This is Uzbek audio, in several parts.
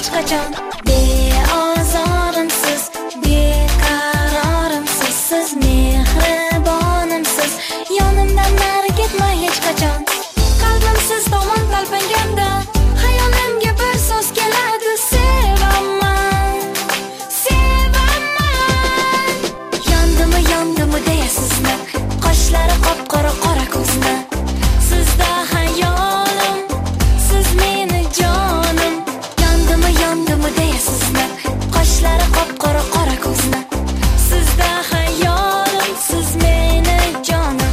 hech qachon. Beozorimsiz, beqarorimsiz, siz mehribonimsiz, yonimdan nari ketma hech qachon. Qalbim siz tomon talpinganda, xayolimga bir so'z keladi: sevaman, sevaman. Yondimi deya sizni, qoshlari qop-qora qora ko'zni, sizda hayolim, siz meni jonim. Yondimi deya sizni, qoshlari qop-qora qora ko'zni, sizda hayolim, siz meni jonim.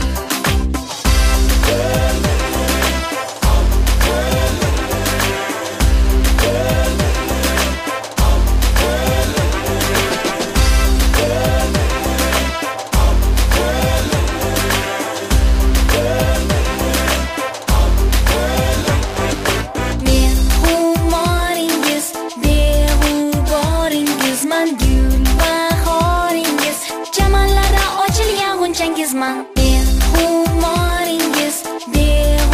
Men humoringiz, beg'uboringizman, gul bahoringiz, chamanlarda ochilgan g'unchangizman. Men humoringiz,